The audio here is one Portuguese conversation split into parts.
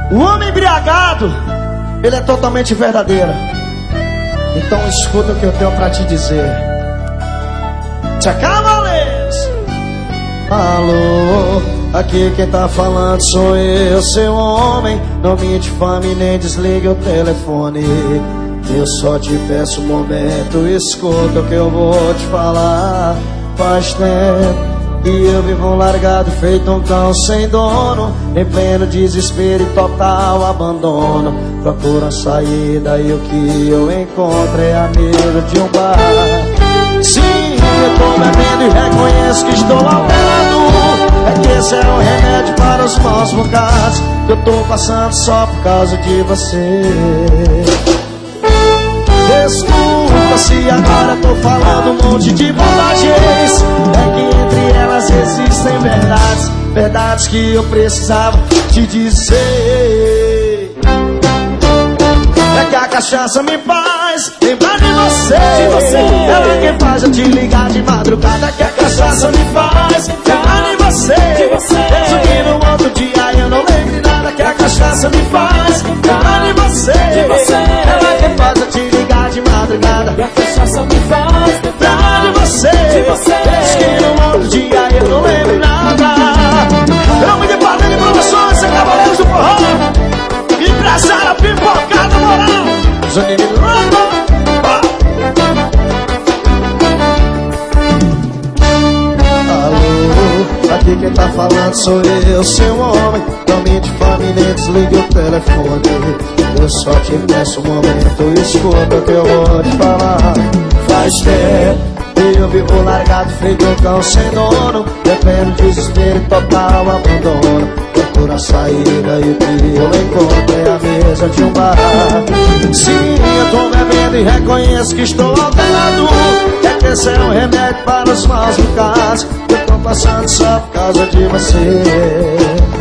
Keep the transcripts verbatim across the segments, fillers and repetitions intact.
O homem embriagado, ele é totalmente verdadeiro. Então escuta o que eu tenho pra te dizer. Tchacavales. Alô, aqui quem tá falando sou eu, seu homem. Não me difame nem desligue o telefone. Eu só te peço um momento, escuta o que eu vou te falar. Faz tempo e eu vivo largado, feito um cão sem dono, em pleno desespero e total abandono. Procuro a saída e o que eu encontro é a mesa de um bar. Sim, eu tô bebendo e reconheço que estou alterado. É que esse é o remédio para os maus bocados que eu tô passando só por causa de você. Desculpa se agora tô falando um monte de bobagens. É que entre elas existem verdades, verdades que eu precisava te dizer. É que a cachaça me faz lembrar de você, de você. Ela quem faz eu te ligar de madrugada. É que a cachaça me faz lembrar de você, de você. Mesmo que no outro dia eu não lembre nada. Que a cachaça me faz lembrar de você, de você. Ela quem faz eu te ligar de madrugada. E a cachaça me faz lembrar de você, de você. Mesmo que no outro dia eu não lembro nada. Eu me deparei de promoções, cavaleiros do forró, empresário pipocada moral, Zanini Louco. Alô, aqui quem tá falando sou eu, seu homem. Não me difame nem desligue o telefone. Eu só te peço um momento, escuta o que eu vou te falar. Faz tempo e eu vivo largado, feito um cão sem dono, em pleno desespero e total abandono. Procuro a saída e o que eu encontro é a mesa de um bar. Sim, eu tô bebendo e reconheço que estou alterado. É que esse é um remédio para os maus bocados que eu tô passando só por causa de você.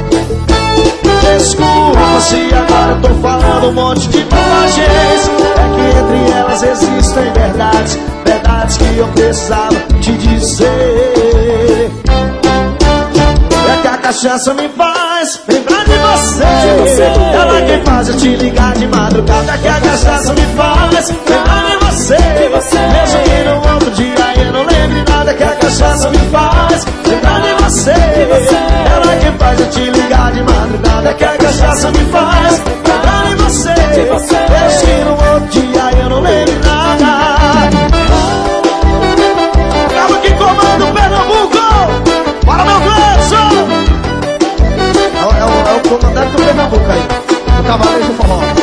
Desculpa se agora eu tô falando um monte de bobagens. É que entre elas existem verdades, verdades que eu precisava te dizer. É que a cachaça me faz lembrar de você, de você. Ela quem faz eu te ligar de madrugada. É que a cachaça me faz lembrar de você, de você. Mesmo que no outro dia eu não lembre nada. Que a cachaça me faz lembrar de você, de você. Ela quem faz eu te ligar de madrugada. Que a cachaça me faz lembrar de você, de você. Mesmo que no outro dia eu não lembro nada. Acaba que comanda o Pernambuco. Para meu Gleison. É, é, é o comandante do Pernambuco aí, o cavaleiro do forró.